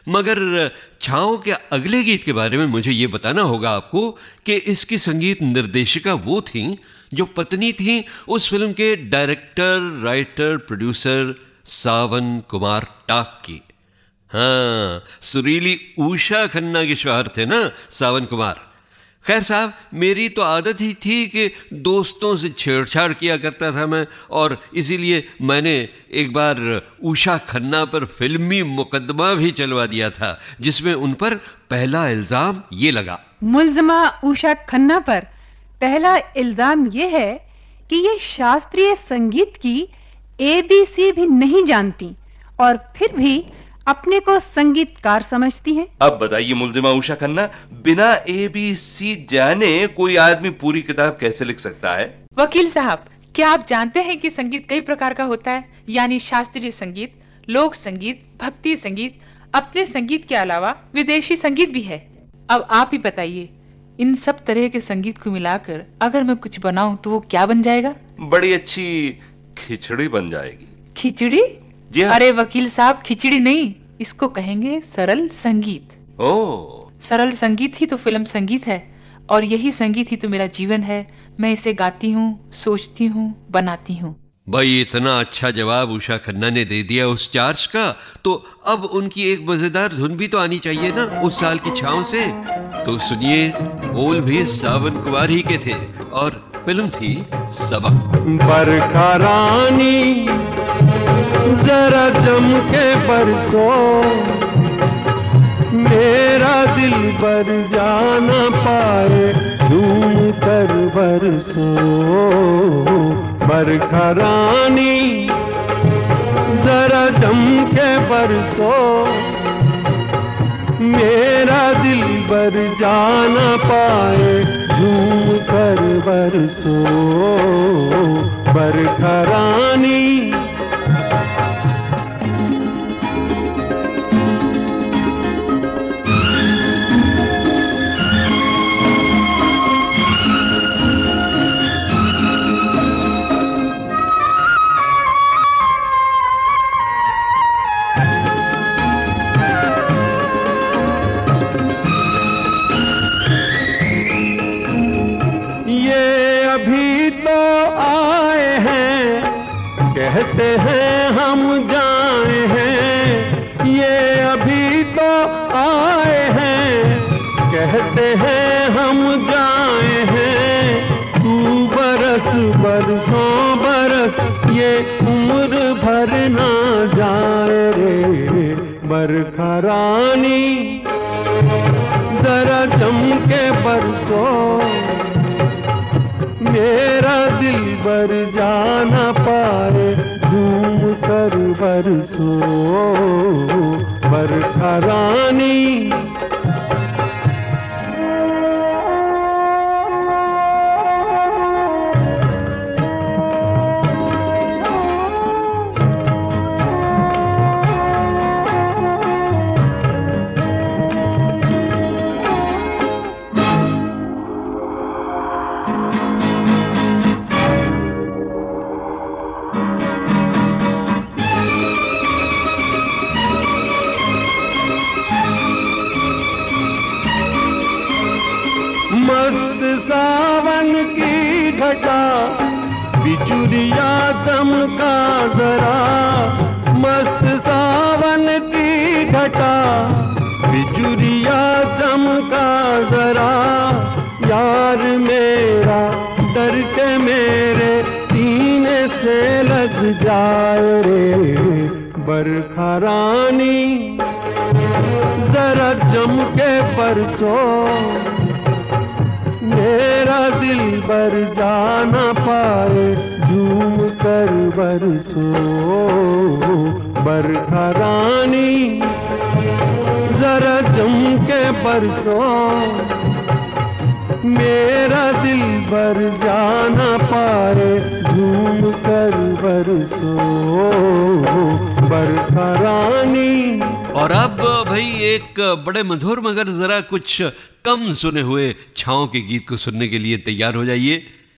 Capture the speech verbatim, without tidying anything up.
मगर छाँव के अगले गीत के बारे में मुझे ये बताना होगा आपको कि इसकी संगीत निर्देशिका वो थीं जो पत्नी थीं उस फिल्म के director, writer, producer Sawan Kumar Tak की। हाँ, सुरीली उषा खन्ना के शौहर थे ना सावन कुमार। खैर साहब, मेरी तो आदत ही थी कि दोस्तों से छेड़छाड़ किया करता था मैं, और इसीलिए मैंने एक बार उषा खन्ना पर फिल्मी मुकदमा भी चलवा दिया था, जिसमें उन पर पहला इल्जाम ये लगा। मुल्ज़िमा उषा खन्ना पर पहला इल्जाम ये है कि ये शास्त्रीय संगीत की ए बी सी भी नहीं जानती और फिर भी अपने को संगीतकार समझती हैं। अब बताइए मुल्ज़िमा उषा खन्ना, बिना ए बी सी जाने कोई आदमी पूरी किताब कैसे लिख सकता है? वकील साहब, क्या आप जानते हैं कि संगीत कई प्रकार का होता है, यानी शास्त्रीय संगीत, लोक संगीत, भक्ति संगीत, अपने संगीत के अलावा विदेशी संगीत भी है। अब आप ही बताइए, इन सब तरह के संगीत को मिलाकर अगर मैं कुछ बनाऊं तो वो क्या बन जाएगा? बड़ी अच्छी खिचड़ी बन जाएगी। खिचड़ी? जी हाँ। अरे वकील साहब, खिचड़ी नहीं, इसको कहेंगे सरल संगीत। ओह, सरल संगीत ही तो फिल्म संगीत है, और यही संगीत ही तो मेरा जीवन है। मैं इसे गाती हूँ, सोचती हूँ, बनाती हूँ। भाई, इतना अच्छा जवाब उषा खन्ना ने दे दिया उस चार्ज का, तो अब उनकी एक मजेदार धुन भी तो आनी चाहिए ना उस साल की छाँव से। तो सुनिए, बोल भी सावन कुमार ही के थे और फिल्म थी सबक। बरखा रानी जरा जम के बरसो, मेरा दिल बर जाना पाए, झूम कर बरसो। बरखा रानी जरा जम के बरसो, मेरा दिल बर जाना पाए, झूम कर बरसो। बरखा रानी कहते हैं हम जाए हैं, ये अभी तो आए हैं, कहते हैं हम जाए हैं। तू बरस बरसों बरस, ये उम्र भर ना जाए रे। बरखा रानी जरा जम के बरसो, मेरा दिल बर जाना पाए, झूम कर बरसो। बरखा रानी मस्त सावन की घटा, बिचुरिया चमका जरा। मस्त सावन की घटा, बिचुरिया चमका जरा। यार मेरा डर के मेरे सीने से लग जाए रे। बरखा रानी जरा जम के बरसो, मेरा दिल बर जाना पाए, झूम कर बरसो। बरखा रानी जरा जम के बरसो, मेरा दिल बर जाना पाए, झूम कर बरसो। बरखा रानी। और अब भाई एक बड़े मधुर मगर जरा कुछ कम सुने हुए छाँव के गीत को सुनने के लिए तैयार हो जाइए।